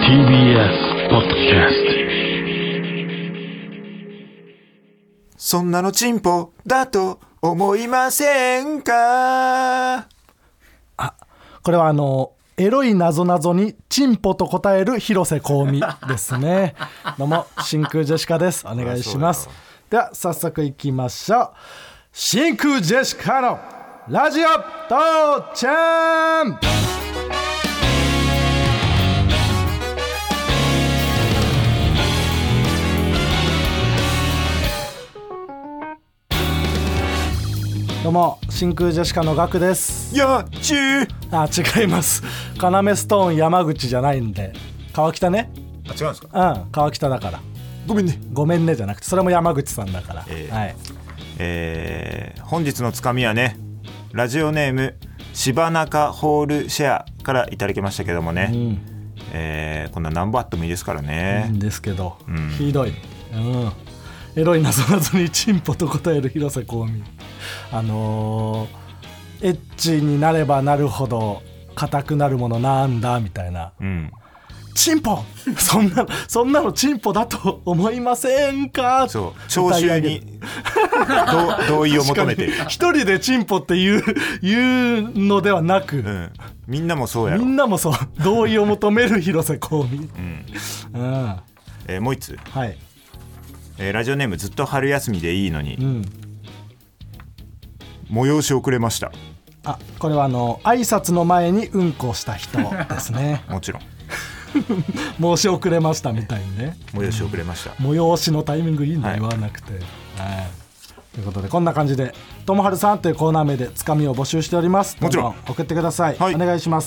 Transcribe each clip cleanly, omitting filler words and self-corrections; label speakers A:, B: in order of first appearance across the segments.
A: TBS ポッドキャス
B: ト。そんなのチンポだと思いませんか？
C: これはエロい謎々にチンポと答える広瀬香美ですね。どうも真空ジェシカです。お願いします。では早速いきましょう。真空ジェシカのラジオ父ちゃん。どうも真空ジェシカのガクです。
B: やっちー。
C: 違います。カナメストーン山口じゃないんで。川北ね。
B: 違うんですか？
C: 川北だから。
B: ごめんね。
C: ごめんねじゃなくて、それも山口さんだから。はい。
B: 本日のつかみはね、ラジオネーム柴中ホールシェアからいただきましたけどもね、こんな何バットもいいですからね。
C: いいんですけど、ひどい、エロい謎々にチンポと答える広瀬香美。エッチになればなるほど硬くなるものなんだみたいな、チンポそんなのチンポだと思いませんか？
B: そう聴衆に同意を求めてる。
C: 一人でチンポって言うのではなく、
B: みんなもそうやろ。
C: みんなもそう同意を求める広瀬香美。も
B: う一つ、
C: はい。
B: ラジオネームずっと春休みでいいのに、催し遅れました。
C: これは挨拶の前にうんこした人ですね。
B: もちろん
C: 申し遅れましたみたいにね。
B: 催し遅れました。
C: 催しのタイミングいいんだ、言わなくて。ということでこんな感じでともはるさんというコーナー名でつかみを募集しております。
B: もちろん
C: 送ってください。お願いします。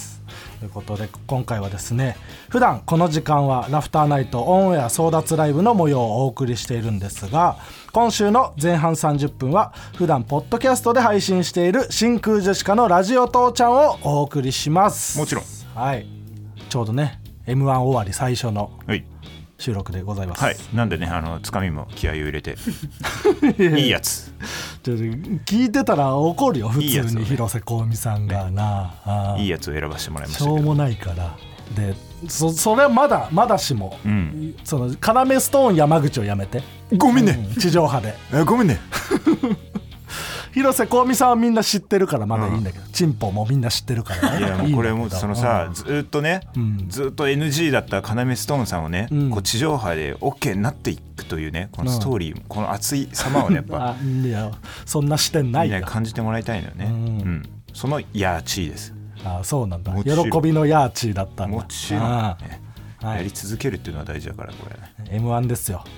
C: ということで今回はですね、普段この時間はラフターナイトオンエア争奪ライブの模様をお送りしているんですが、今週の前半30分は普段ポッドキャストで配信している真空ジェシカのラジオ父ちゃんをお送りします。
B: もちろん。
C: はい。ちょうどね M1 終わり最初の収録でございます。
B: はい。なんでねつかみも気合を入れていいやつ。
C: 聞いてたら怒るよ普通に広瀬香美さんがな。
B: いいやつを選ばせてもらいました
C: けど。しょうもないからで、それはまだしも、そのカナメストーン山口をやめて。
B: ごめんね。
C: 地上波で。
B: ごめんね。
C: 広瀬香美さんはみんな知ってるからまだいいんだけど、チンポもみんな知ってるからね。
B: いやもうこれもそのさ、ずっとね、ずっと NG だったカナメストーンさんをね、こう地上波で OK になっていくというね、このストーリー、この熱い様をねやっぱ
C: いやそんな視点ないよ。
B: みんな感じてもらいたいのよね。そのヤーチーです。
C: そうなんだ。喜びのヤーチーだったんだ。
B: もちろん、やり続けるっていうのは大事だからこれね。
C: M1 ですよ。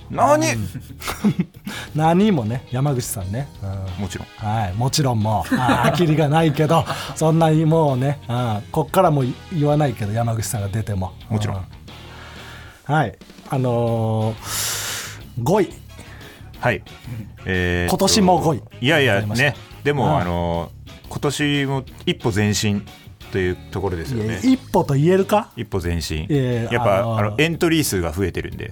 C: 何もね山口さんね、
B: もちろん。
C: はい、もちろんもうあきりがないけどそんなにもうね、こっからも言わないけど山口さんが出ても
B: もちろん。
C: はい、5位。
B: はい、
C: 今年も5位。
B: いやいやね、でも今年も一歩前進というところですよね。
C: 一歩と言えるか？
B: 一歩前進。やっぱエントリー数が増えてるんで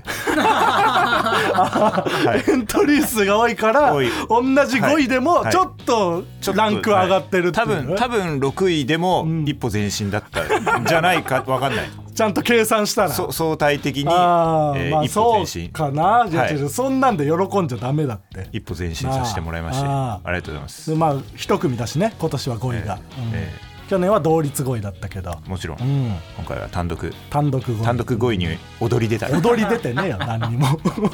C: エントリー数が多いから同じ5位でもちょっとランク上がってるっていう、
B: 多分6位でも一歩前進だったんじゃないか分かんない。
C: ちゃんと計算したら
B: 相対的に一歩前進
C: かな。そんなんで喜んじゃダメだって。
B: 一歩前進させてもらいましてありがとうございます。
C: 一組だしね今年は5位が。去年は同率5位だったけど。
B: もちろん、今回は単独5位に踊り出た。
C: 踊り出てねえよ何にも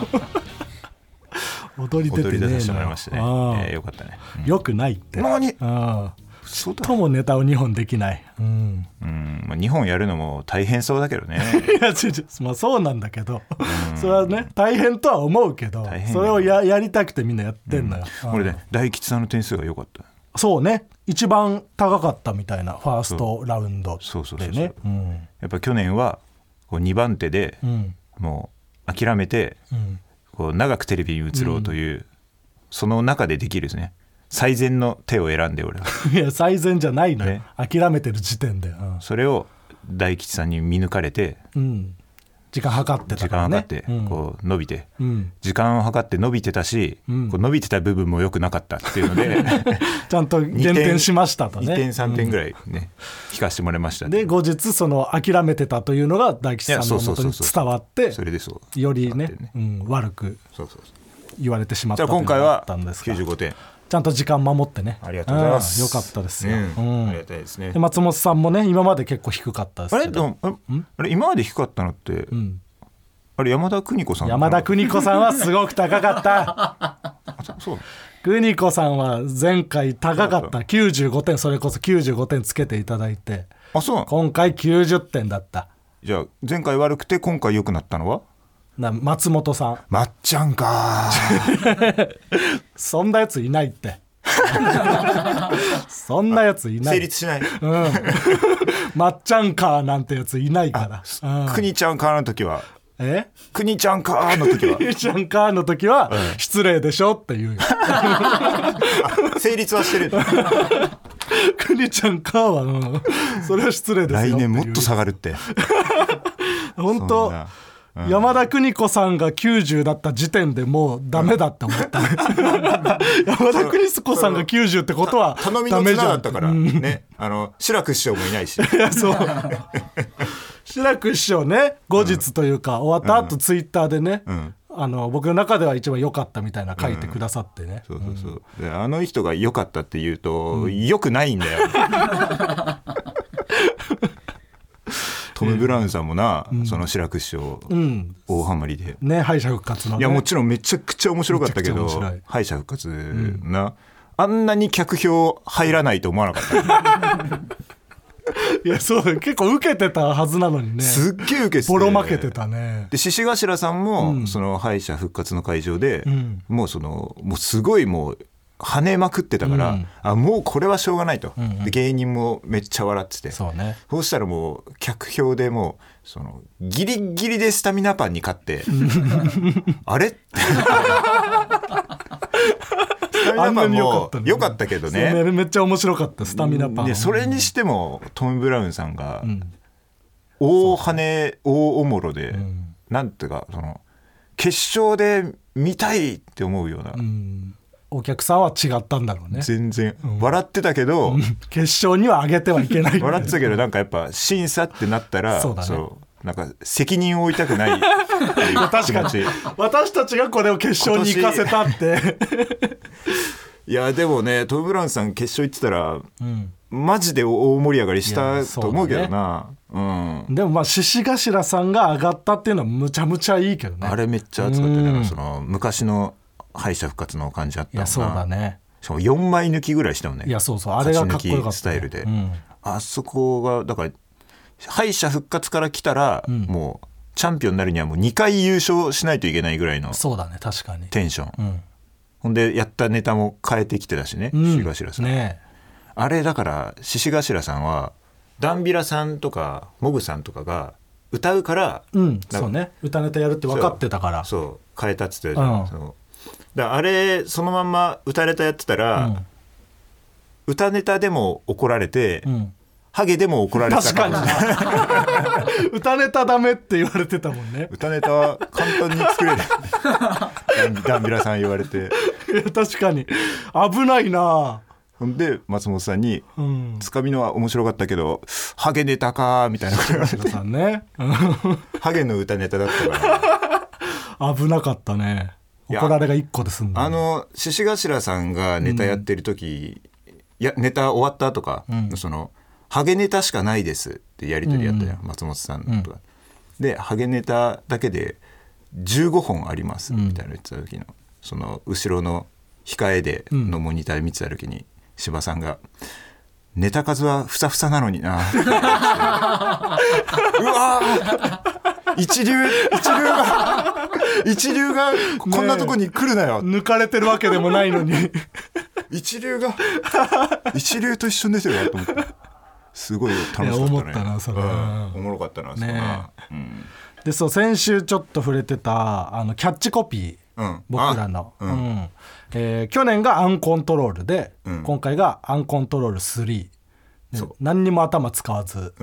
C: 踊り出てねえの。踊り
B: 出させてもらいましたね。よかったね。
C: よくないって。
B: 何
C: ともネタを2本できない。
B: 2本やるのも大変そうだけどね。
C: いやそうなんだけど、それはね大変とは思うけど、それをやりたくてみんなやってんのよ。
B: 俺ね大吉さんの点数が良かった。
C: そうね、一番高かったみたいなファーストラウンドでね。
B: やっぱ去年はこう2番手でもう諦めてこう長くテレビに移ろうという、その中でできるですね最善の手を選んで俺は。
C: いや最善じゃないのよ、諦めてる時点で。
B: それを大吉さんに見抜かれて、
C: 時間計ってたからね。
B: 時間計ってこう伸びて、時間を計って伸びてたし、こう伸びてた部分も良くなかったっていうので
C: ちゃんと減点しましたとね。
B: 2点3点ぐらいね、引かしてもらいました。
C: で後日その諦めてたというのが大吉さんの元に伝わって、
B: それでそう
C: よりね、悪く言われてしまったというのがあったんですが、
B: じゃあ今回は95点
C: ちゃんと時間守ってね。
B: ありがとうございます。
C: よかったですよ。
B: ありがたいですね。
C: で松本さんもね今まで結構低かったですけど。
B: あれ今まで低かったのって、あれ山田邦子さん。
C: 山田邦子さんはすごく高かった。
B: そう。
C: 邦子さんは前回高かった95点、それこそ95点つけていただいて、
B: そう
C: 今回90点だった。
B: じゃあ前回悪くて今回良くなったのは
C: 松本さん。
B: まっちゃんか
C: そんなやついないってそんなやついない。
B: 成立しない、
C: まっちゃんかなんてやついないから。
B: くにちゃんかの時はくにちゃんかの時は
C: くにちゃんかの時は失礼でしょって言うよ
B: 成立はしてる
C: くにちゃんかは、それは失礼ですよ。
B: 来年もっと下がるって
C: 本当山田邦子さんが90だった時点でもうダメだって思った、山田邦子さんが90ってことは
B: 頼みの綱だったからね。志らく師匠もいないし。いやそう
C: 志らく師匠ね後日というか、終わった後ツイッターでね、僕の中では一番良かったみたいな書いてくださってね。
B: そうであの人が良かったって言うと、良くないんだよトム・ブラウンさんもな、その志らく師匠、大ハマりで
C: ね、敗者復活のね。
B: いやもちろんめちゃくちゃ面白かったけど、敗者復活な、あんなに客票入らないと思わなかった
C: いやそうだ、結構受けてたはずなのにね。
B: すっげえ受けて
C: ボロ負けてたね。
B: で獅子頭さんも、その敗者復活の会場で、もうすごいもう跳ねまくってたから、もうこれはしょうがないと、で芸人もめっちゃ笑ってて、そうしたらもう客票でもうギリギリでスタミナパンに勝ってあれスタミナパンも良かったけどね、
C: めっちゃ面白かったスタミナパン
B: で、それにしてもトム・ブラウンさんが大跳ね大おもろで、なんていうか決勝で見たいって思うような、
C: お客さんは違ったんだろうね。
B: 全然、笑ってたけど、
C: 決勝には上げてはいけない
B: 笑ってたけど、なんかやっぱ審査ってなったら
C: そうだね、
B: なんか責任を負いたくないっていう気持ち
C: 私たちがこれを決勝に行かせたって
B: いやでもねトム・ブラウンさん決勝行ってたら、マジで大盛り上がりしたと思うけどな、
C: でもまあ獅子頭さんが上がったっていうのはむちゃむちゃいいけどね。
B: あれめっちゃ熱かったね、昔の敗者復活の感じあったもんな。
C: いやそうだね。
B: しかも4枚抜きぐらいしたもんね。
C: いやそうあれがかっこよかった、
B: スタイルで、あそこがだから敗者復活から来たら、もうチャンピオンになるにはもう2回優勝しないといけないぐらいの
C: そうだね、確かに
B: テンション、ほんでやったネタも変えてきてたしね、獅子頭さん、あれだから獅子頭さんはダンビラさんとかモグさんとかが歌うから、
C: そうね、歌ネタやるって分かってたから、
B: そう変えたっつってたじゃん、だからあれそのまんま歌ネタやってたら、歌ネタでも怒られて、ハゲでも怒られてたかもしれない
C: 歌ネタダメって言われてたもんね。
B: 歌ネタは簡単に作れるダンビラさん言われて、
C: いや確かに危ないな。
B: ほんで松本さんに、つかみのは面白かったけどハゲネタかみたいなこと言われて
C: さんね
B: ハゲの歌ネタだったから
C: 危なかったね。怒られが1個で済んだ、
B: 獅子頭さんがネタやってる時、いやネタ終わった後か、ハゲネタしかないですってやり取りやったよ、松本さんとか、でハゲネタだけで15本ありますみたいな言ってた時の、その後ろの控えでのモニター見てた時に、柴さんがネタ数はふさふさなのになうわ一流がこんなとこに来るなよ、
C: 抜かれてるわけでもないのに
B: 一流と一緒に出てるなと思ってすごい楽しかったね。
C: 思ったなそれ、
B: おもろかったな、
C: でそう先週ちょっと触れてたキャッチコピー、僕らの、去年がアンコントロールで、今回がアンコントロール3、何にも頭使わず、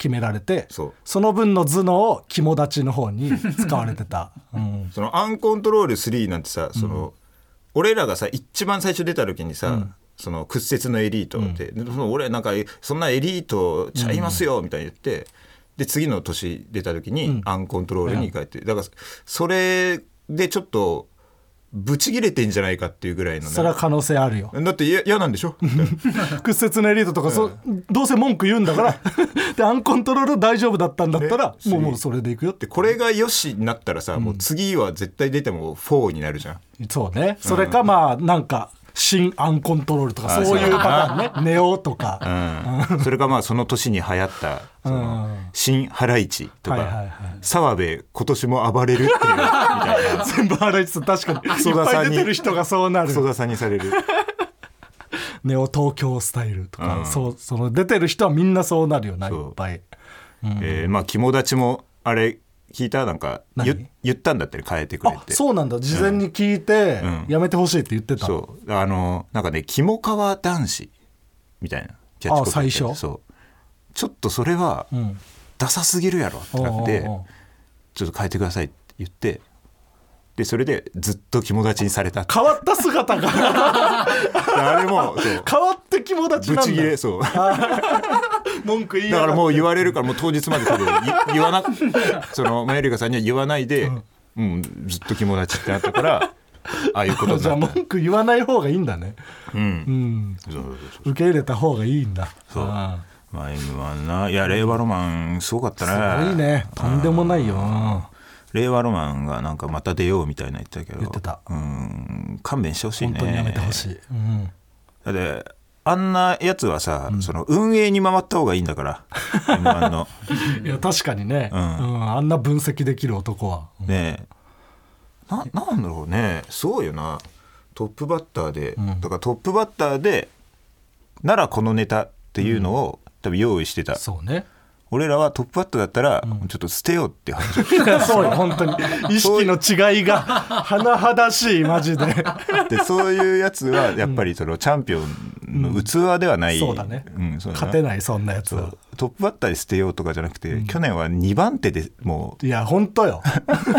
C: 決められて、
B: そ
C: の分の頭脳を肝立ちの方に使われてた、
B: そのアンコントロール3なんてさ、俺らがさ一番最初出た時にさ、その屈折のエリートで、俺なんかそんなエリートちゃいますよみたいに言って、で次の年出た時にアンコントロールに変えて、だからそれでちょっとブチ切れてんじゃないかっていうぐらいのね。
C: それは可能性あるよ。
B: だって嫌なんでしょ
C: 屈折のエリートとか、どうせ文句言うんだからでアンコントロール大丈夫だったんだったら、もうそれでいくよって。
B: これがよしになったらさ、もう次は絶対出ても4になるじゃん。
C: そうね。それかまあなんか新アンコントロールとかそういうパターンね。ネオとか、
B: それかまあその年に流行ったその新ハライチとか、澤部今年も暴れるっていうみたいな
C: 全部ハライチと確かにいっぱい出てる人がそうなる。
B: クソダサにされる
C: ネオ東京スタイルとか、その出てる人はみんなそうなるよな、いっぱい。
B: まあ肝立ちもあれ聞いた、なんか言ったんだって変えてくれて。
C: そうなんだ。事前に聞いて、やめてほしいって言ってた。
B: そうなんかね、肝皮男子みたいなキャッチコピー。
C: 最初。
B: そうちょっとそれはダサすぎるやろってなって、ちょっと変えてくださいって言って、でそれでずっと肝立ちにされた。
C: 変わった姿が
B: あれも
C: 変わって肝立ちなんだ。
B: ブチギレ。そう
C: 文句言い
B: だからもう言われるから、もう当日まで多分言わなそのマユリカさんには言わないで、ずっと肝立ちってなったからああいうことになった。
C: じゃあ文句言わない方がいいんだね。
B: そう
C: 受け入れた方がいいんだ。
B: そうまあ M1 な。いや令和ロマンすごかったね。
C: すごいね。とんでもないよ。
B: 令和ロマンがなんかまた出ようみたいな言ってたけど、
C: 言ってた。
B: 勘弁してほしいね。
C: 本当にやめてほしい。
B: だってあんなやつはさ、その運営に回った方がいいんだから M1 の
C: いや確かにね、あんな分析できる男は、
B: ねえなんだろうね。すごいよな。トップバッターで、だからトップバッターでならこのネタっていうのを、多分用意してた。
C: そうね。
B: 俺らはトップバッターだったら、ちょっと捨てようって話を
C: そうよ本当に意識の違いが甚だしいマジで
B: でそういうやつはやっぱりそのチャンピオンの器ではない、
C: そうだね、
B: そうだな。
C: 勝てないそんなやつは。
B: トップバッターで捨てようとかじゃなくて、去年は2番手でも
C: ういや本当よ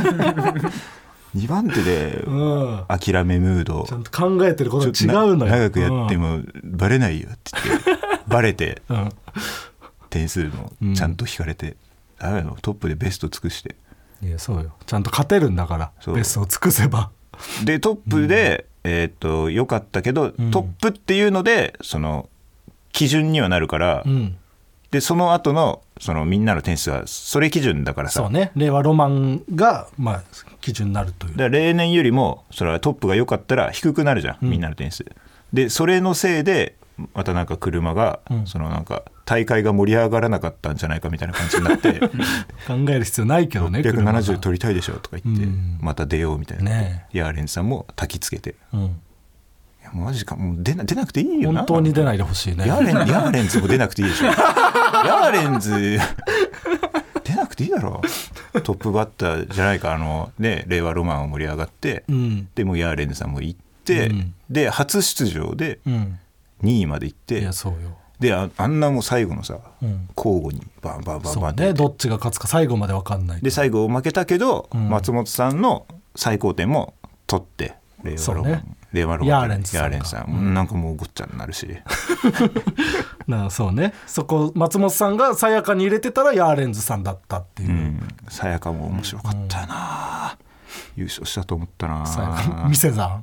B: 2番手で諦めムード、
C: ちゃんと考えてること違うのよ。
B: 長くやってもバレないよって言ってバレて、点数もちゃんと引かれて、トップでベスト尽くして。
C: いやそうよ、ちゃんと勝てるんだからベストを尽くせば。
B: でトップで、良かったけど、トップっていうのでその基準にはなるから、でその後のそのみんなの点数はそれ基準だからさ。
C: そうね、令和ロマンがまあ基準になるという。
B: だから例年よりもそれはトップが良かったら低くなるじゃん、みんなの点数で。それのせいでまたなんか車が、そのなんか大会が盛り上がらなかったんじゃないかみたいな感じになって
C: 考える必要ないけどね。
B: 670取りたいでしょとか言って、また出ようみたいな、ヤーレンさんも焚きつけて、いやマジか、もう出なくていいよな。
C: 本当に出ないでほしいね。
B: ヤーレンズも出なくていいでしょヤーレンズ出なくていいだろトップバッターじゃないか。令和ロマンを盛り上がって、でもヤーレンズさんも行って、で初出場で2位まで行って、
C: いやそうよ。
B: であんなもう最後のさ、交互にバンバンバンバンって、
C: どっちが勝つか最後まで分かんない。
B: で最後負けたけど、松本さんの最高点も取って令和ロマン、令和ロマン
C: ヤーレンズ
B: さん、なんかもうごっちゃになるし
C: そうね、そこ松本さんがさやかに入れてたらヤーレンズさんだったっていう。
B: さやかも面白かったよな、優勝したと思ったな。
C: 店山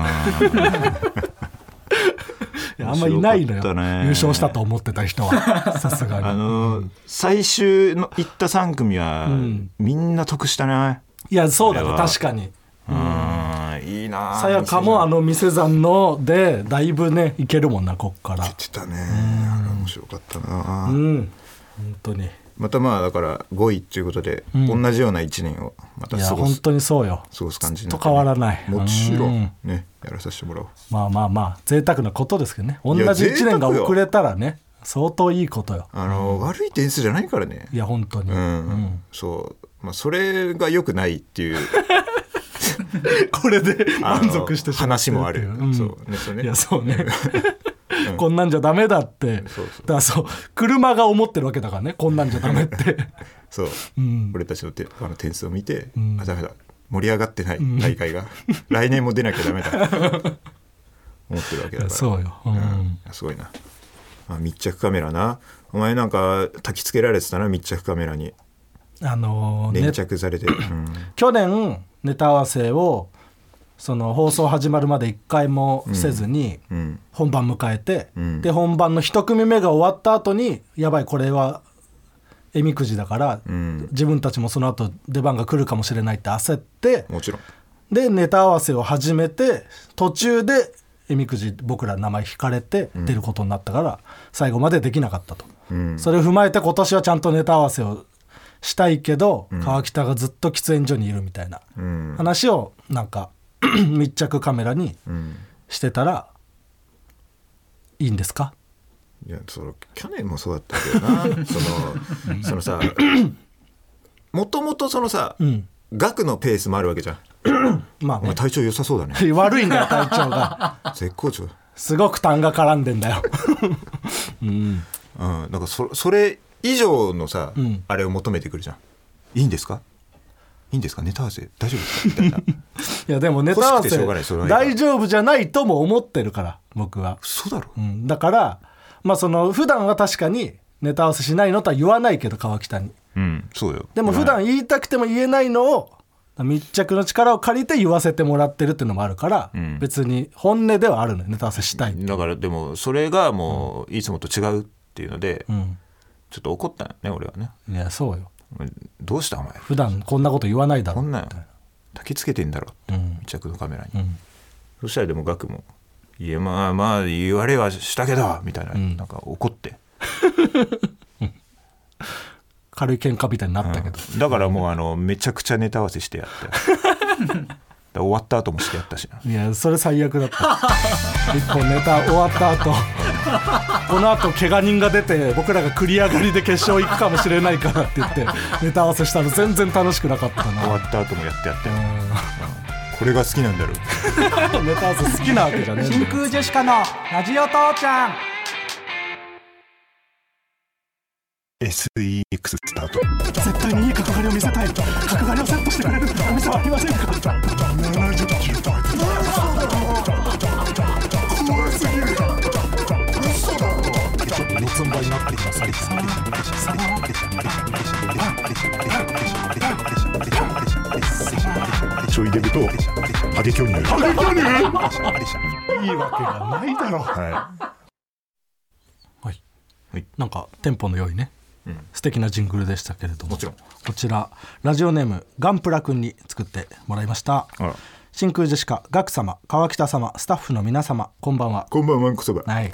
C: あんまいないのよ、優勝したと思ってた人はさすがに。
B: 最終の行った3組は、みんな得したね。
C: いやそうだね、確かに。
B: いいな。
C: さやかも店山のでだいぶねいけるもんな、こっから。
B: 言ってたね、面白かったな。本
C: 当に。
B: またまあだから5位っていうことで、同じような1年をまた過ごす。
C: いや本当にそうよ、
B: 過ごす感じになって、
C: ずっと変わらない。
B: もちろんね、やらさせてもらおう。
C: まあ贅沢なことですけどね。同じ1年が遅れたらね相当いいことよ。
B: 悪い点数じゃないからね。
C: いや本当に、
B: そう、まあ、それが良くないっていう
C: これで満足してしまう
B: 話もある。そうね、
C: いやそうねこんなんじゃダメだって。だからそう車が思ってるわけだからね、こんなんじゃダメって
B: そう、俺たちの点数を見て、ダメだ、盛り上がってない大会が、来年も出なきゃダメだ思ってるわけだから。
C: そうよ、
B: すごいな。密着カメラな、お前なんか焚き付けられてたな、密着カメラに粘着されて、
C: 去年ネタ合わせをその放送始まるまで1回もせずに本番迎えて、で本番の1組目が終わった後にやばいこれはえみくじだから、自分たちもその後出番が来るかもしれないって焦って、
B: もちろん
C: でネタ合わせを始めて途中でえみくじ僕ら名前引かれて出ることになったから、最後までできなかったと、それを踏まえて今年はちゃんとネタ合わせをしたいけど、川北がずっと喫煙所にいるみたいな話をなんか密着カメラにしてたら、いいんですか？
B: いや、その去年もそうだったけどなそのさ、もともとそのさ、額のペースもあるわけじゃんまあ、ね、お前体調良さそうだね
C: 悪いんだよ体調が
B: 絶好調、す
C: ごく痰が絡んでんだよ
B: なんかそれ以上のさ、あれを求めてくるじゃん。いいんですかネタ合わせ大丈夫ですかみたいない
C: やでもネタ合わせ大丈夫じゃないとも思ってるから僕は。
B: そうだろ、
C: だからまあその普段は確かにネタ合わせしないのとは言わないけど川北に、
B: そうよ。
C: でも普段言いたくても言えないのを密着の力を借りて言わせてもらってるっていうのもあるから、別に本音ではあるのよ、ネタ合わせしたいって。
B: だからでもそれがもういつもと違うっていうので、ちょっと怒ったよね俺はね。
C: いやそうよ、
B: どうしたお前
C: 普段こんなこと言わないだろ、
B: こんなん焚きつけてんだろ、密着のカメラに、そしたらでもガクもいやまあ言われはしたけどみたいな、なんか怒って
C: 軽い喧嘩みたいになったけど、
B: だからもうめちゃくちゃネタ合わせしてやって終わった後もしてやったしな。
C: いやそれ最悪だった一本ネタ終わった後この後怪我人が出て僕らが繰り上がりで決勝行くかもしれないからって言ってネタ合わせしたの全然楽しくなかったな。
B: 終わった後もやってよ、これが好きなんだろう
C: ネタ合わせ好きなわけじゃねえんだよ。
A: 真空ジェシカのラジオ父ちゃん。
B: SEX スタート。
C: 絶対にいい角刈りを見せたい。角刈りをセットしてくれるお店はありませんか？70キロ怖すぎる。嘘だろ。四つん這いになってきます。
B: ちょいデブとハゲ巨乳。
C: いいわけがないだろ。はい、なんかテンポの良いね、素敵なジングルでしたけれども、
B: もちろん
C: こちらラジオネームガンプラ君に作ってもらいました。真空ジェシカ、ガク様、川北様、スタッフの皆様、こんばんは。
B: こんばんはんこそば。
C: はい、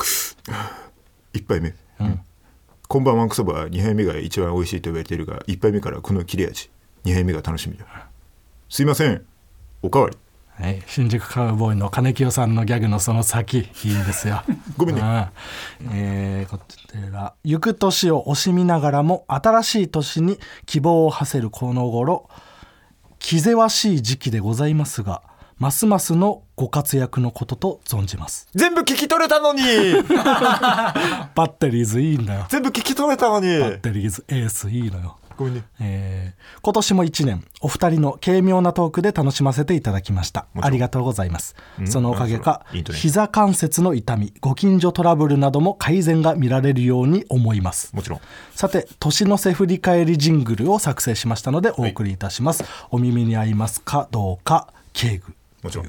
B: 1杯目、こんばんはんこそばは2杯目が一番美味しいと言われているが、1杯目からこの切れ味、2杯目が楽しみだ。すいません、おかわり。
C: はい、新宿カウボーイの金清さんのギャグのその先、いいんですよ
B: ごめんね。
C: こちら、行く年を惜しみながらも新しい年に希望を馳せるこの頃、気ぜわしい時期でございますが、ますますのご活躍のことと存じます。
B: 全部聞き取れたのに
C: バッテリーズいいんだよ。
B: 全部聞き取れたのに
C: バッテリーズエースいいのよ。
B: ごめん
C: ね。今年も1年お二人の軽妙なトークで楽しませていただきました。ありがとうございます。そのおかげか膝関節の痛み、ご近所トラブルなども改善が見られるように思います。
B: もちろん。
C: さて、年の瀬振り返りジングルを作成しましたのでお送りいたします。お耳に合いますかどうか敬具。
B: もちろん。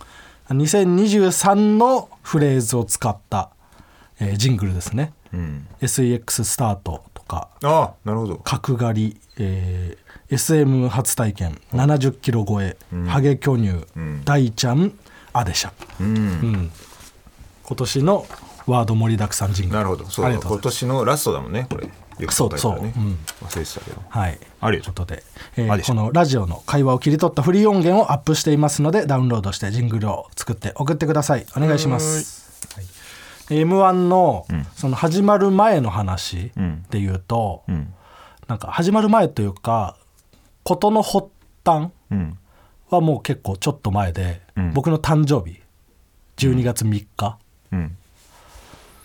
C: 2023のフレーズを使った、ジングルですね。SEX スタートとか、
B: なるほど、
C: 角刈り、SM 初体験、70キロ超え、ハゲ巨乳、大ちゃん、アデシャ、今年のワード盛りだくさんジングル。
B: なるほど、そう、今年のラストだもんねこれ。
C: そう、
B: 忘れてたけど。
C: はい、
B: ありがとう。
C: ということで、このラジオの会話を切り取ったフリー音源をアップしていますので、ダウンロードしてジングルを作って送ってください。お願いします。M1 のその始まる前の話でいうと、なんか始まる前というか事の発端はもう結構ちょっと前で、僕の誕生日12月3日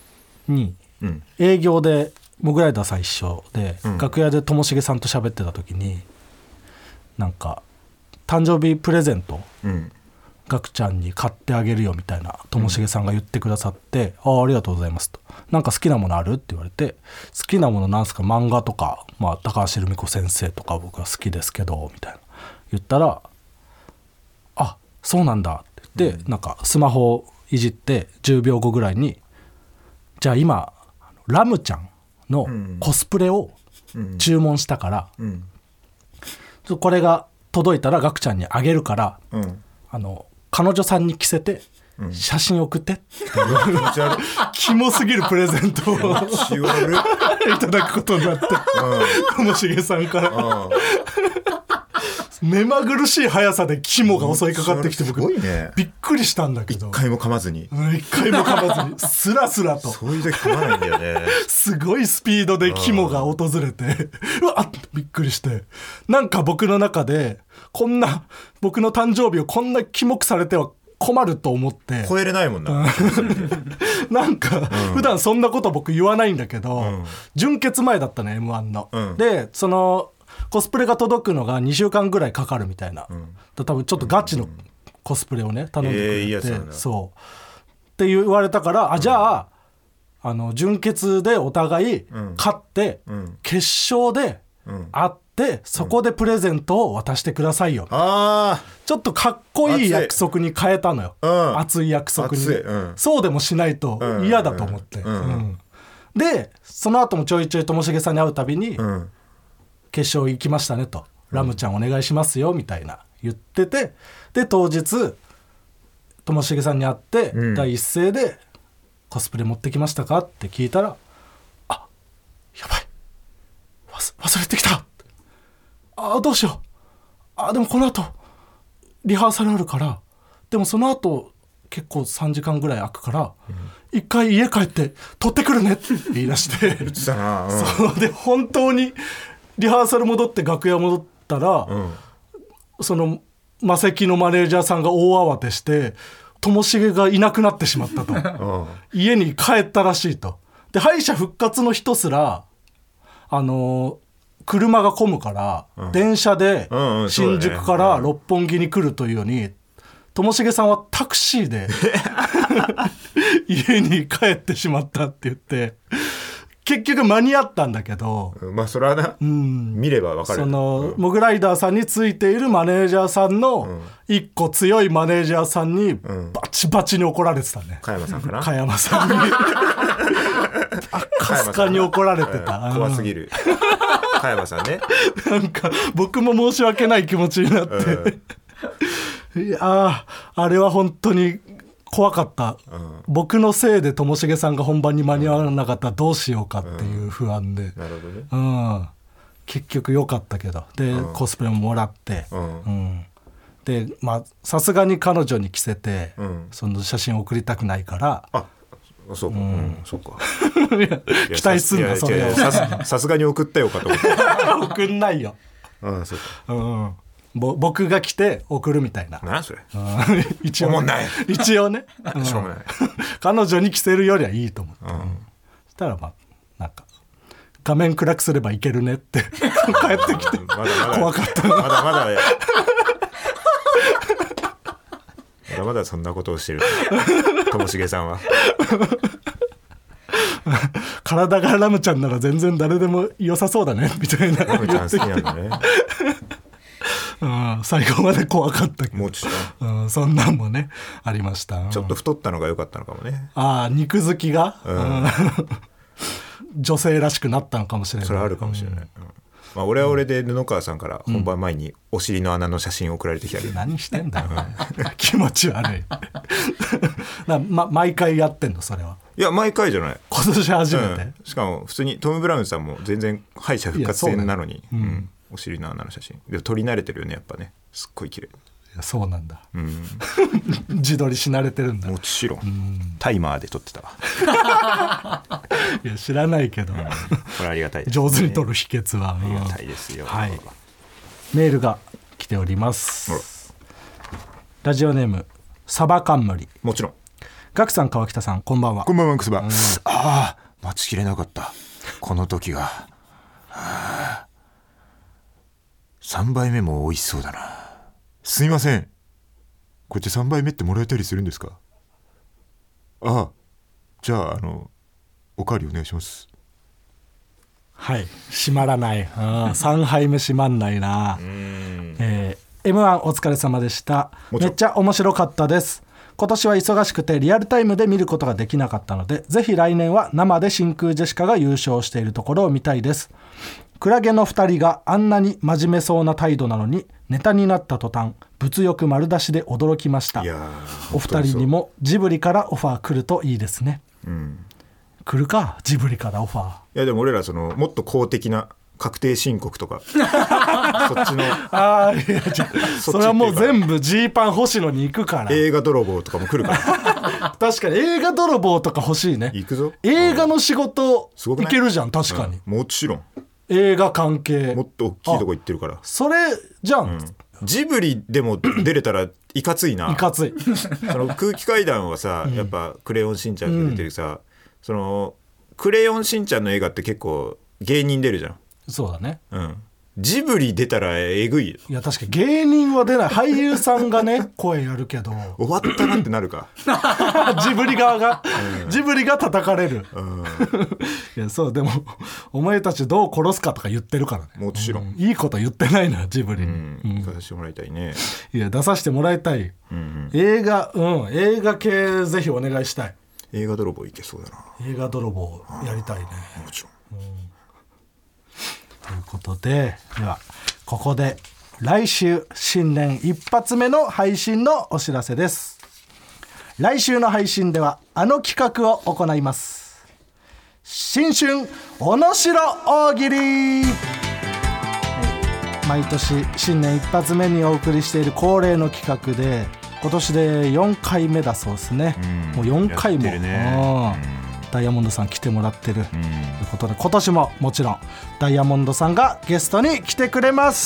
C: に営業でモグライダーさん一緒で、楽屋でともしげさんと喋ってた時になんか誕生日プレゼント、ガクちゃんに買ってあげるよみたいなともしげさんが言ってくださって、ありがとうございますと、なんか好きなものあるって言われて、好きなものなんすか、漫画とか、高橋留美子先生とか僕は好きですけどみたいな言ったら、あ、そうなんだって言って、なんかスマホをいじって10秒後ぐらいに、じゃあ今ラムちゃんのコスプレを注文したから、これが届いたらガクちゃんにあげるから、彼女さんに着せて写真送ってってキモすぎるプレゼントをいただくことになって、ともしげさんから目まぐるしい速さでキモが襲いかかってきて、僕びっくりしたんだけど、
B: 一回も噛まずに
C: スラスラと、
B: そういう時噛まないんだよね
C: すごいスピードでキモが訪れて、うわっびっくりして、なんか僕の中で僕の誕生日をこんなキモくされては困ると思って、
B: 超えれないもんな
C: なんか普段そんなこと僕言わないんだけど、準決前だったね M1 の、でそのコスプレが届くのが2週間ぐらいかかるみたいな、多分ちょっとガチのコスプレをね頼んでくれて、
B: いいやつなんだ。
C: そうって言われたから、じゃあ準決でお互い勝って、決勝で会って、そこでプレゼントを渡してくださいよ、ちょっとかっこいい約束に変えたのよ、熱い約束に、そうでもしないと嫌だと思って、でその後もちょいちょいともしげさんに会うたびに、決勝行きましたねと、ラムちゃんお願いしますよみたいな言ってて、で当日ともしげさんに会って、第一声でコスプレ持ってきましたかって聞いたら、あ、やばい、忘れてきた、どうしよう、でもこの後リハーサルあるから、でもその後結構3時間ぐらい空くから、一回家帰って撮ってくるねって言い出して
B: 言ってたな、
C: そうで本当にリハーサル戻って楽屋戻ったら、そのマセキのマネージャーさんが大慌てして、ともしげがいなくなってしまったと家に帰ったらしいと。で敗者復活の人すら車が混むから、電車で新宿から六本木に来るというように、ともしげさんはタクシーで家に帰ってしまったって言って、結局間に合ったんだけど、
B: それはな、見れば分かる。
C: そのモグライダーさんについているマネージャーさんの一個強いマネージャーさんにバチバチに怒られてたね、
B: 加山さんかな、
C: 加山さんにかすかに怒られてた、
B: 怖すぎる加山さんね
C: なんか僕も申し訳ない気持ちになって、いやあれは本当に怖かった、僕のせいでともしげさんが本番に間に合わなかったらどうしようかっていう不安で、
B: なるほどね、
C: 結局良かったけど、で、コスプレももらって、でさすがに彼女に着せて、その写真送りたくないから、
B: そうか、そうか
C: 期待すんな、それを
B: さすがに送ったよかと思って
C: 送んないよ、
B: そうか、
C: 僕が来て送るみたいな、
B: 何それ
C: 一応
B: おもんない
C: 一応ね、
B: しょうもない
C: 彼女に着せるよりはいいと思って、そしたらなんか画面暗くすればいけるねって帰ってきて怖かった
B: まだまだそんなことをしてるともしげさんは
C: 体がラムちゃんなら全然誰でも良さそうだねみたいな、
B: ラムちゃん好きなんだね
C: 最後まで怖かったけど、
B: もちろ
C: ん、そんなんもねありました、
B: ちょっと太ったのが良かったのかもね、
C: 肉好きが、女性らしくなったのかもしれない、
B: それはあるかもしれない、俺は俺で布川さんから本番前にお尻の穴の写真送られてきたけど、
C: 何してんだよ気持ち悪い毎回やってんのそれは？
B: いや毎回じゃない、
C: 今年初めて、
B: しかも普通にトム・ブラウンさんも全然敗者復活戦なのに、お尻の穴の写真で撮り慣れてるよね、やっぱね、すっごい綺麗。
C: いやそうなんだ、自撮りし慣れてるんだ、
B: もちろん、タイマーで撮ってたわ
C: いや知らないけど、こ
B: れありがたいです、
C: 上手に撮る秘訣は
B: ありがたいですよ、
C: メールが来ております。ラジオネームサバカンムリ。
B: もちろん
C: ガクさん川北さんこんばんは。
B: こんばんはクスバ、あー待ちきれなかったこの時が。3杯目も美味しそうだな。すいません、こうやって3杯目ってもらえたりするんですか？じゃあおかわりお願いします。
C: はい、閉まらない。3杯目閉まんないな。M1 お疲れ様でした。めっちゃ面白かったです。今年は忙しくてリアルタイムで見ることができなかったので、ぜひ来年は生で真空ジェシカが優勝しているところを見たいです。クラゲの2人があんなに真面目そうな態度なのに、ネタになった途端物欲丸出しで驚きました。お二人にもジブリからオファー来るといいですね。来るか、ジブリからオファー。
B: いやでも俺らもっと公的な確定申告とかそっちの
C: いやじゃそれはもう全部ジーパン星野に行くから。
B: 映画泥棒とかも来るから
C: 確かに映画泥棒とか欲しいね。
B: 行くぞ。
C: 映画の仕事いけるじゃん。確かに、
B: もちろん
C: 映画関係
B: もっと大きいとこ行ってるから。
C: それじゃん、
B: ジブリでも出れたらいかついな。
C: いかつい
B: その空気階段はさ、やっぱクレヨンしんちゃんが出てるさ、そのクレヨンしんちゃんの映画って結構芸人出るじゃん。
C: そうだね。
B: ジブリ出たらえぐいよ。
C: いや確かに芸人は出ない。俳優さんがね声やるけど
B: 終わったなってなるか
C: ジブリ側が、ジブリが叩かれる、いやそうでもお前たちどう殺すかとか言ってるからね。
B: もちろん、
C: いいこと言ってないのよジブリに。
B: 行かせてもらいたいね。
C: いや出させてもらいたい、映画系ぜひお願いしたい。
B: 映画泥棒いけそうだな。
C: 映画泥棒やりたいね。
B: もちろん、
C: ということで、ではここで来週新年一発目の配信のお知らせです。来週の配信ではあの企画を行います。新春おのしろ大喜利。毎年新年一発目にお送りしている恒例の企画で、今年で4回目だそうですね。もう4回も、ダイヤモンドさん来てもらってるということで、今年ももちろんダイヤモンドさんがゲストに来てくれます。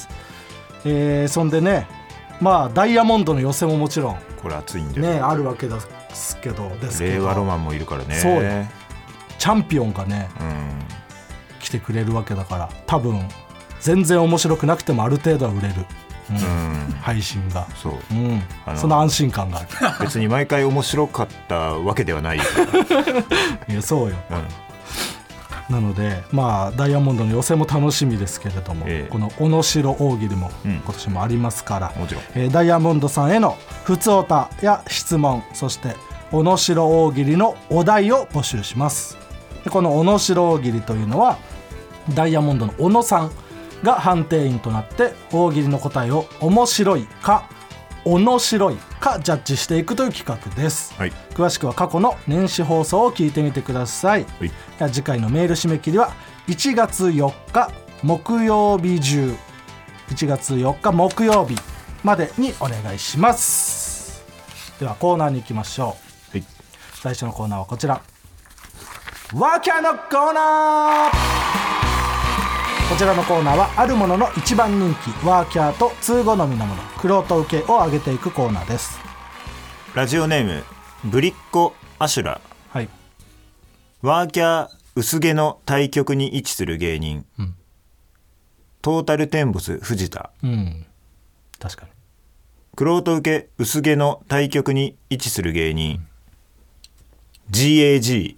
C: もちろん、そんでね、ダイヤモンドの寄せももちろん
B: これ熱いんだよ
C: ね、あるわけですけど、
B: 令和ロマンもいるからね。
C: そうよ、チャンピオンがね、来てくれるわけだから、多分全然面白くなくてもある程度は売れる、配信が。そう、その安心感がある。
B: 別に毎回面白かったわけではないよ
C: いやそうよ、なのでダイヤモンドの寄せも楽しみですけれども、このおのしろ大喜利も今年もありますから、
B: もちろん、
C: ダイヤモンドさんへのふつおたや質問、そしておのしろ大喜利のお題を募集します。でこのおのしろ大喜利というのはダイヤモンドの小野さんが判定員となって大喜利の答えを面白いか面白いかジャッジしていくという企画です、詳しくは過去の年始放送を聞いてみてください、次回のメール締め切りは1月4日木曜日中、1月4日木曜日までにお願いします。ではコーナーに行きましょう、最初のコーナーはこちら、ワーキャーのコーナー。こちらのコーナーはあるものの一番人気ワーキャーと通好みのもの、玄人受けを上げていくコーナーです。
B: ラジオネームぶりっ子アシュラ、ワーキャー薄毛の対極に位置する芸人、トータルテンボス藤田、
C: 確かに。
B: 玄人受け薄毛の対極に位置する芸人、GAG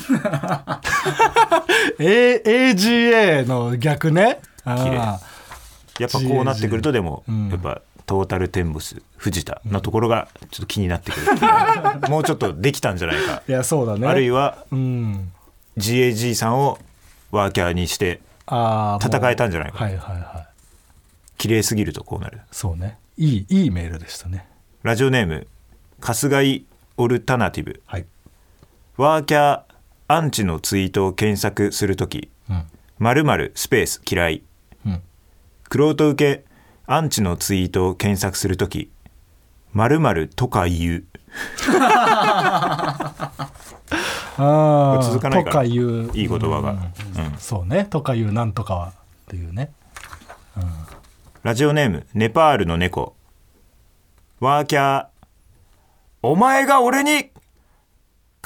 C: AGA の逆ね。
B: 綺麗。やっぱこうなってくると、でも、やっぱトータルテンボス藤田のところがちょっと気になってくる、もうちょっとできたんじゃないか。
C: いやそうだね。
B: あるいは、GAG さんをワーキャーにして戦えたんじゃないか。綺麗すぎるとこうなる。
C: そうね、いいメールでしたね。
B: ラジオネーム春日井オルタナティブ、ワーキャーアンチのツイートを検索するとき、〇〇スペース嫌い、玄人受けアンチのツイートを検索するとき、〇〇とか言う続かないからいい言葉が、
C: そうね、とか言うなんとかはっていうね、
B: ラジオネームネパールの猫、ワーキャーお前が俺に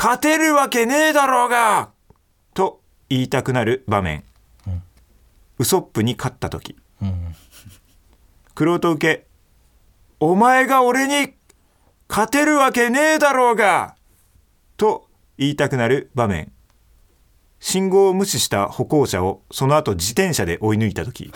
B: 勝てるわけねえだろうがと言いたくなる場面、ウソップに勝った時、玄人受けお前が俺に勝てるわけねえだろうがと言いたくなる場面、信号を無視した歩行者をその後自転車で追い抜いた時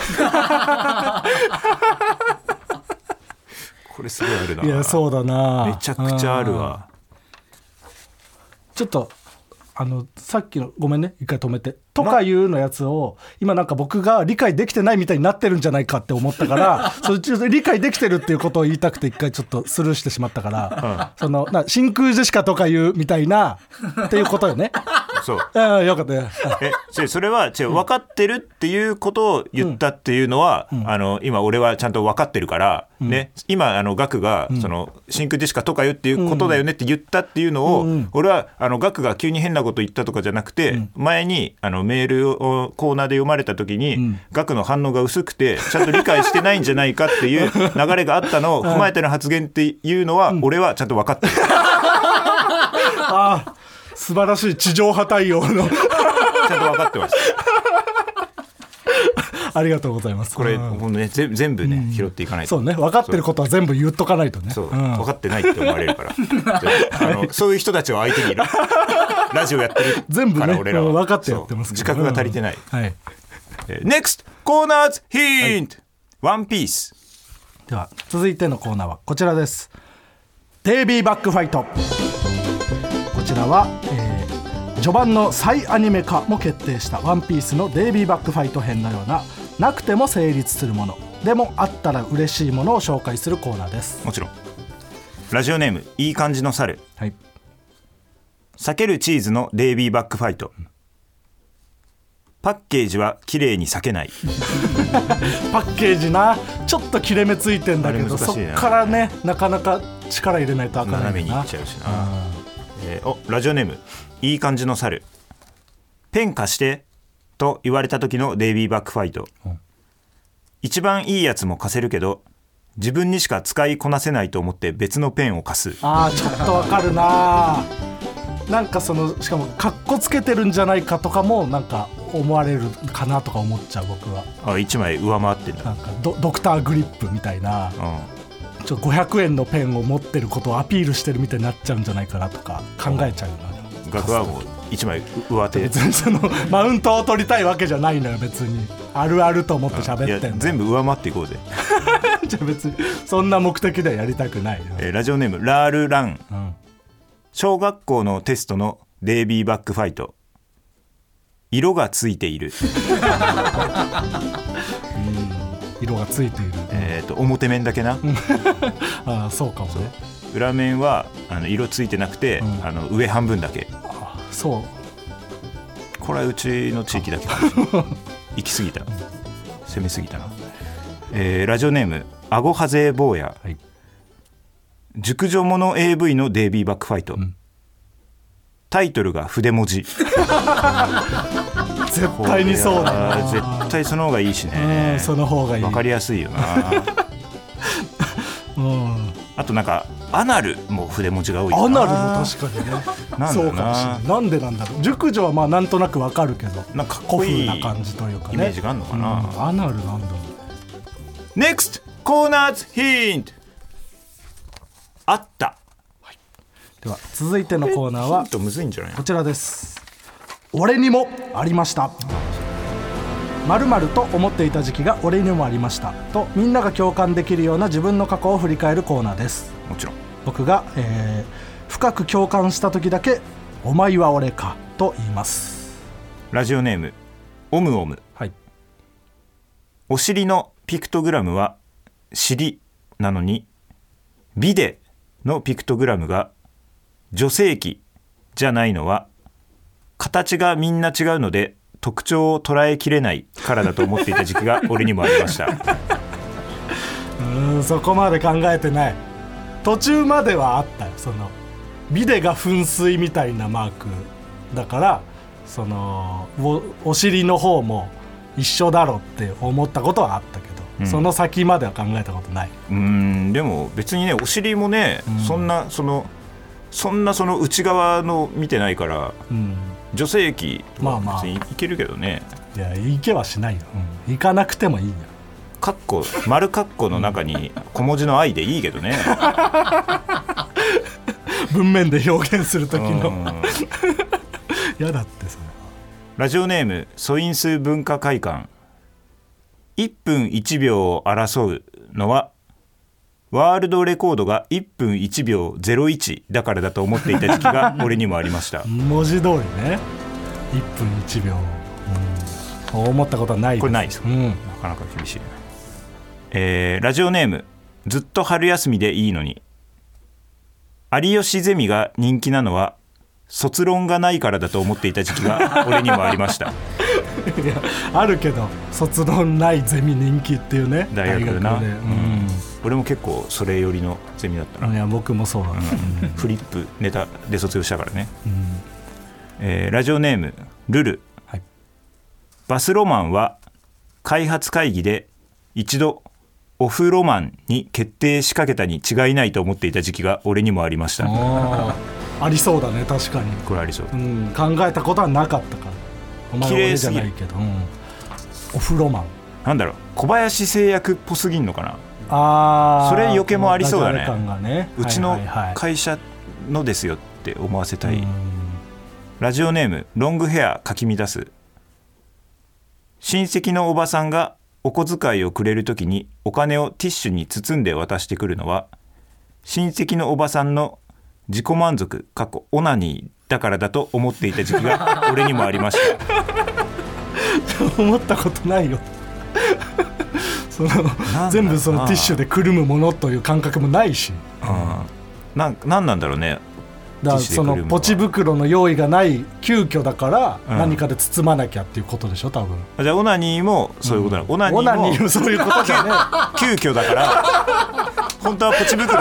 B: これすごいあるな。
C: いやそうだな、
B: めちゃくちゃあるわ。
C: ちょっとさっきのごめんね一回止めてとかいうのやつを今なんか僕が理解できてないみたいになってるんじゃないかって思ったからそっち理解できてるっていうことを言いたくて一回ちょっとスルーしてしまったから、その真空ジェシカとかいうみたいなっていうことよね。
B: そう
C: よかったよ。
B: それは分かってるっていうことを言ったっていうのは、今俺はちゃんと分かってるから、ね、今ガクがその真空ジェシカとかよっていうことだよねって言ったっていうのを、俺はガクが急に変なこと言ったとかじゃなくて、前にメールをコーナーで読まれた時に、ガクの反応が薄くてちゃんと理解してないんじゃないかっていう流れがあったのを踏まえての発言っていうのは、俺はちゃんと分かってる。
C: あ、素晴らしい地上波対応の
B: ちゃんと分かってます。
C: ありがとうございます。
B: これ、ね、全部ね、拾っていかないと。
C: そうね、分かってることは全部言っとかないとね。
B: そう、分かってないって思われるからそういう人たちを相手にいるラジオやってる
C: 全部ね、
B: から俺らは
C: 分かってやってますけど、
B: 自覚が足りてない、
C: はい。
B: NEXT コーナーズヒント、ワンピース。
C: では続いてのコーナーはこちらです。デイビーバックファイト。こちらは、序盤の再アニメ化も決定したワンピースのデイビーバックファイト編のような、なくても成立するものでもあったら嬉しいものを紹介するコーナーです。
B: もちろん。ラジオネームいい感じの猿、
C: はい。
B: 避けるチーズのデイビーバックファイト。パッケージは綺麗に避けない
C: パッケージな、ちょっと切れ目ついてんだけど、そっからねなかなか力入れないとあかんないな。
B: 斜めにいっちゃうしな。ラジオネームいい感じの猿、ペン貸してと言われた時のデイビーバックファイト。一番いいやつも貸せるけど自分にしか使いこなせないと思って別のペンを貸す。
C: ちょっとわかるな。なんかしかもカッコつけてるんじゃないかとかもなんか思われるかなとか思っちゃう僕は。
B: 1枚上回ってんだ。
C: なんかドクターグリップみたいな、ちょっと500円のペンを持ってることをアピールしてるみたいになっちゃうんじゃないかなとか考えちゃうな。
B: 額はもう1枚上手。
C: 別にマウントを取りたいわけじゃないのよ。別にあるあると思って喋ってんの。
B: 全部上回っていこうぜ
C: じゃあ別にそんな目的ではやりたくないよ。
B: ラジオネームラールラン、小学校のテストのデイビーバックファイト。色がついている
C: 色がついている、
B: 表面だけな
C: そうかもね。
B: 裏面は色ついてなくて、上半分だけ。
C: そう、
B: これはうちの地域だけかもしれない行き過ぎた、攻めすぎたな。ラジオネームアゴハゼ坊や、はい。熟女もの AV のデイビーバックファイト、タイトルが筆文字
C: 絶対にそうだな。
B: 絶対その方がいいしね、
C: その方がいい。
B: 分かりやすいよなあとなんかアナルも筆文字が多いかな。
C: アナルも確かにね
B: なんだろうな。
C: そうかもしれない。なんでなんだろう。熟女はまあなんとなくわかるけど、
B: なんかかっこいい
C: 古風な感じというかね、
B: イメージがあるのかな、
C: アナルなんだろう。
B: NEXT コーナーズヒント、あった、
C: はい。では続いてのコーナーは
B: ヒントむずいんじゃないの。
C: こちらです。俺にもありました。〇〇と思っていた時期が俺にもありましたと、みんなが共感できるような自分の過去を振り返るコーナーです。
B: もちろん
C: 僕が、深く共感した時だけお前は俺かと言います。
B: ラジオネームオムオム、
C: はい。
B: お尻のピクトグラムは尻なのにビデのピクトグラムが女性器じゃないのは形がみんな違うので特徴を捉えきれないからだと思っていた時期が俺にもありました
C: そこまで考えてない。途中まではあったよ。そのビデが噴水みたいなマークだから、その お尻の方も一緒だろって思ったことはあったけど、その先までは考えたことない。
B: でも別にね、お尻もね、そんなそのそんなその内側の見てないから、女性駅は別に行けるけどね。
C: いや行けはしないよ、行かなくてもいいよ。
B: カッコ丸カッコの中に小文字の愛でいいけどね。
C: 文面で表現する時のやだってそれ。
B: ラジオネーム素因数文化会館。1分1秒を争うのはワールドレコードが1分1秒01だからだと思っていた時期が俺にもありました。
C: 文字通りね、1分1秒、思ったことはないです。
B: これないですか、なかなか厳しいね。ラジオネームずっと春休みでいいのに。有吉ゼミが人気なのは卒論がないからだと思っていた時期が俺にもありました。
C: いやあるけど卒論ないゼミ人気っていうね、
B: 大学でな、俺も結構それ寄りのゼミだったな。
C: いや僕もそうだ、
B: フリップネタで卒業したからね。ラジオネームルル、バスロマンは開発会議で一度オフロマンに決定しかけたに違いないと思っていた時期が俺にもありました。
C: ありそうだね、確かに。
B: これありそう、
C: 考えたことはなかったから。お前は俺じゃないけど、オフロマン
B: なんだろう、小林製薬っぽすぎんのかな。それ余計もありそうだね。うちの会社のですよって思わせたい。ラジオネームロングヘアかき乱す。親戚のおばさんがお小遣いをくれるときにお金をティッシュに包んで渡してくるのは親戚のおばさんの自己満足オナニーだからだと思っていた時期が俺にもありました。
C: 思ったことないよ。全部そのティッシュでくるむものという感覚もないし、
B: なんなんだろうね。
C: だからそのポチ袋の用意がない急遽だから何かで包まなきゃっていうことでしょ多分。
B: じゃあオナニーもそういうことなの、
C: オナニーもそういうことじゃね
B: 急遽だから本当はポチ袋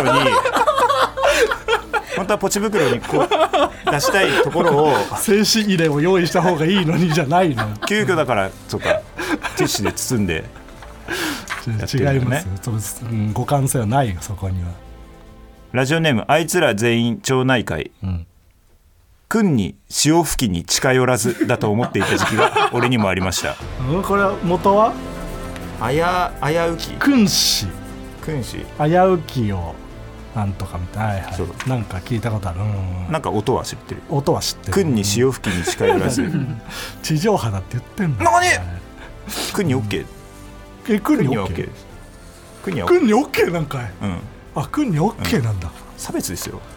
B: にこう出したいところを
C: 静止入れを用意した方がいいのにじゃないの。
B: 急遽だからそうかティッシュで包んでやってるのね。
C: 違いますよ、互換性はないよそこには。
B: ラジオネームあいつら全員町内会、君に潮吹きに近寄らずだと思っていた時期が俺にもありました。
C: これは元は
B: 危うき
C: 君子
B: 危
C: うきをなんとかみたいな、なんか聞いたことある。
B: なんか音は知ってる。君に潮吹きに近寄らず
C: 地上波だって言ってんの。
B: 何君に OK。
C: 君に OK
B: です。君に
C: OK なんかい。君に OK なんだ。
B: 差別ですよ。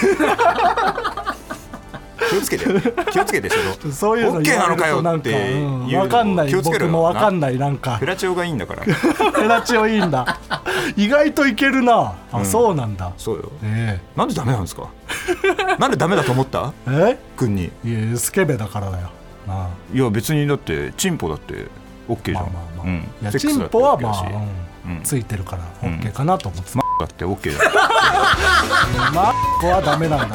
B: 気をつけて
C: そういうの
B: OK なのかよっていう、
C: 分かんない。僕も分かんない。なんか
B: フェラチオがいいんだから。
C: フェラチオいいんだ。意外といけるな。そうなんだ。
B: そうよ。なんでダメなんですか。なんでダメだと思った？君に。
C: いやスケベだからだよ。
B: いや別にだってチンポだって OK じゃん。
C: いやチンポはまあついてるから OK かなと思って。
B: だって OK だよ。
C: マッコはダメなんだ。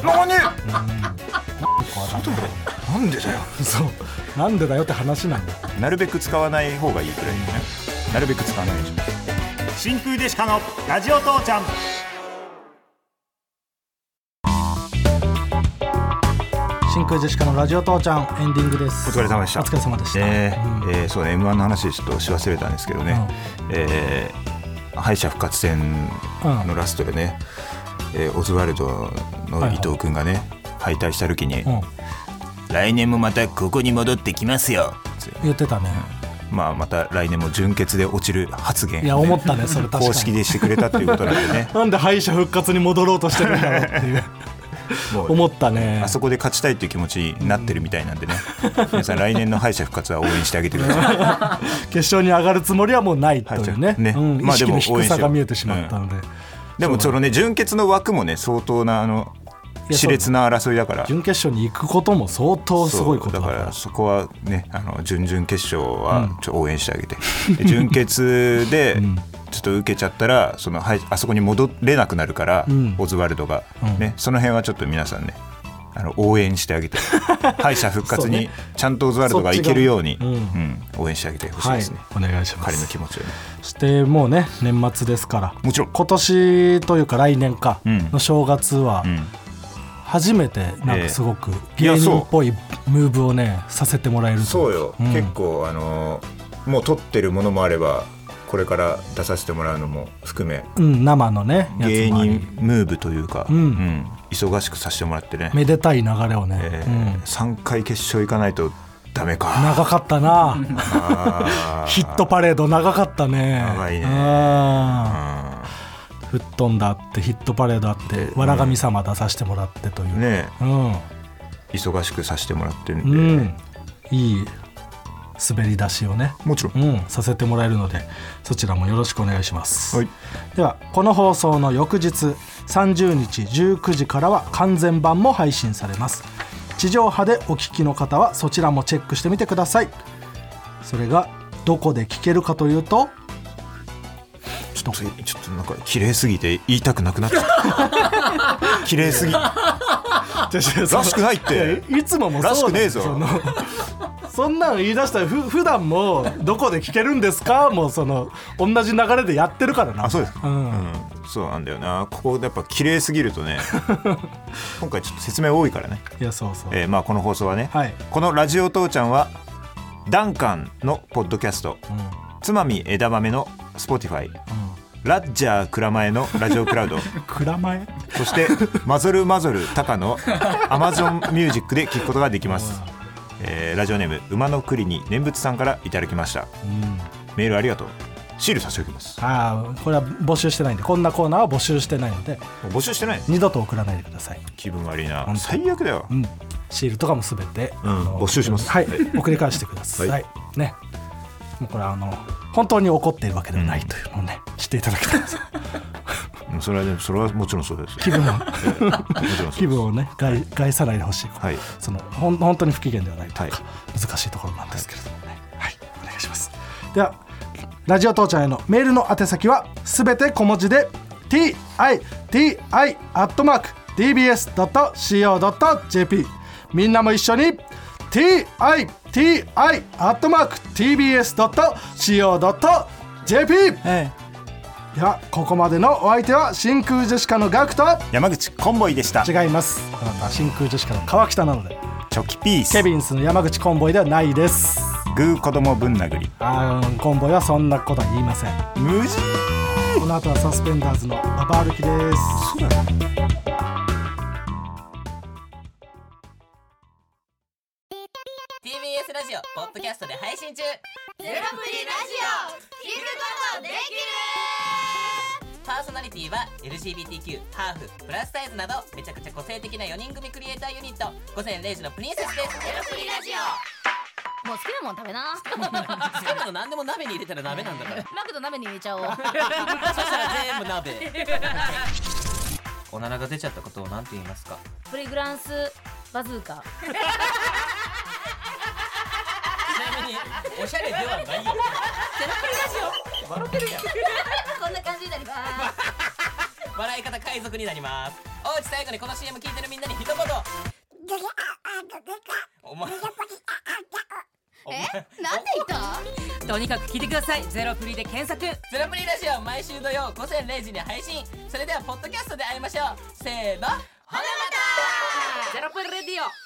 B: なんでだよ。
C: そうなんでだよって話なんだ。
B: なるべく使わない方がいいくらいね。なるべく使わないでしょ。
A: 真空ジェシカのラジオ父ちゃん。
C: 真空ジェシカのラジオ父ちゃんエンディングです。
B: お疲れ様でした。
C: お疲れ様でした。
B: そうね M1 の話ちょっとし忘れたんですけどね、敗者復活戦のラストでね、オズワルドの伊藤君がね、敗退した時に、来年もまたここに戻ってきますよって
C: 言ってたね。
B: また来年も準決で落ちる発言、
C: いや思ったねそれ確かに
B: 公式でしてくれたっていうことなんでね。
C: なんで敗者復活に戻ろうとしてるんだろうっていう思ったね。
B: あそこで勝ちたいっていう気持ちになってるみたいなんでね、皆さん来年の敗者復活は応援してあげてください。
C: 決勝に上がるつもりはもうないというね、意識の低さが見えてしまったので、
B: でもそのね準決の枠もね相当な熾烈な争いだから、
C: 準決勝に行くことも相当すごいこと
B: だからそこはね準々決勝はちょっと応援してあげて、準決でちょっと受けちゃったらあそこに戻れなくなるから、オズワルドが、その辺はちょっと皆さんね応援してあげて敗者復活にちゃんとオズワルドがいけるように応援してあげてほしいですね、
C: お願いします。
B: 彼の気持ちをね。
C: そしてもうね年末ですから、
B: もちろん
C: 今年というか来年かの正月は、 初めてなんかすごく芸人っぽいムーブをねさせてもらえると。
B: そうよ、結構もう撮ってるものもあればこれから出させてもらうのも含め、
C: 生のねやつもあり
B: 芸人ムーブというか、忙しくさせてもらってね、
C: めでたい流れをね、
B: 3回決勝行かないとダメか。
C: 長かったなヒットパレード長かったね。
B: 長いね。
C: 吹っ飛んだってヒットパレードあってわらがみ様出させてもらってという
B: ね、忙しくさせてもらってるんで、
C: いい滑り出しをね
B: もちろん、
C: させてもらえるのでそちらもよろしくお願いします、
B: はい、
C: ではこの放送の翌日30日19時からは完全版も配信されます。地上波でお聞きの方はそちらもチェックしてみてください。それがどこで聞けるかというと、
B: ちょっとなんか綺麗すぎて言いたくなくなっちゃった綺麗すぎらしくないって。
C: いつももそう
B: らしくねえぞ。
C: そんなの言い出したら普段もどこで聞けるんですかもう同じ流れでやってるからな。
B: あ、そうですか、そうなんだよな。ここでやっぱ綺麗すぎるとね今回ちょっと説明多いからね。
C: いやそうそう、
B: まあ、この放送はね、このラジオ父ちゃんはダンカンのポッドキャスト、つまみ枝豆の Spotify、ラッジャー蔵前のラジオクラウド
C: 蔵前、
B: そしてマゾルマゾルタカの Amazon ミュージックで聞くことができます。ラジオネーム馬の栗に念仏さんからいただきました、メールありがとう。シール差し上げます。
C: これは募集してないんで、こんなコーナーは募集してないので
B: 募集してない。
C: 二度と送らないでください。
B: 気分悪いな、最悪だよ、
C: シールとかもすべて、
B: 募集します。
C: はい、送り返してください、ね。もうこれは本当に怒っているわけではないというのをね、知っていただきたいです
B: それはもちろんそうです。
C: 気分をね害さないでほしい、本当に不機嫌ではないというか、難しいところなんですけれどもね、お願いします。ではラジオ父ちゃんへのメールの宛先はすべて小文字で titi@tbs.co.jp、 みんなも一緒に titi@tbs.co.jp、ではここまでのお相手は真空ジェシカのガクと
B: 山口コンボイでした。
C: 違います。あなたは真空ジェシカの川北なので。
B: チョキピース。
C: ケビンスの山口コンボイではないです。
B: グー子供ぶん殴り。
C: コンボイはそんなことは言いません。
B: 無事。
C: この後はサスペンダーズのババ歩きです。
B: そうだね。
D: TBS ラジオポッドキャストで配信中。ゼロプリラジオ聞くことできる。パーソナリティは LGBTQ、ハーフ、プラスサイズなどめちゃくちゃ個性的な4人組クリエイターユニット午前0時のプリンセスです。ゼロプリラジオ。
E: もう好きなもん食べな。
D: 好きなの何でも鍋に入れたら鍋なんだから。
E: マクド鍋に入れちゃおう。
D: そしたら全部鍋。おならが出ちゃったことを何て言いますか？
E: プリグランスバズーカ。
D: ちなみにおしゃれではないよ。ゼロプリラジオ笑ってるやん。
E: こんな感じになります。
D: 笑い方海賊になります。おうち最後にこの CM 聞いてるみんなに一言。お前
E: なんで言った？とにかく聞いてください。ゼロプリで検索。
D: ゼロプリラジオ毎週土曜午前0時に配信。それではポッドキャストで会いましょう。せーの、ほなまた。
E: ゼロプリレディオ。